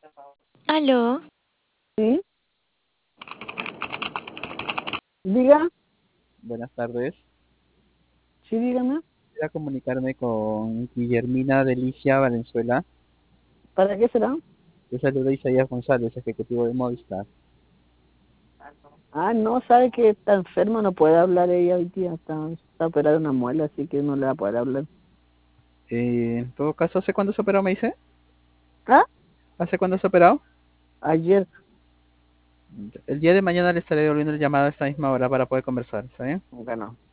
Aló, Sí, diga, Buenas tardes. sí, dígame. Quisiera comunicarme con Guillermina Delicia Valenzuela. ¿Para qué será? Te saluda Isaías González, ejecutivo de Movistar. Ah, no, sabe que está enferma, no puede hablar ella hoy día, está operada una muela, así que no le va a poder hablar. En todo caso, ¿hace cuándo se operó, me dice? Ah, ¿Hace cuándo se operó? ayer, El día de mañana le estaré devolviendo el llamado a esta misma hora para poder conversar, ¿está bien? bueno.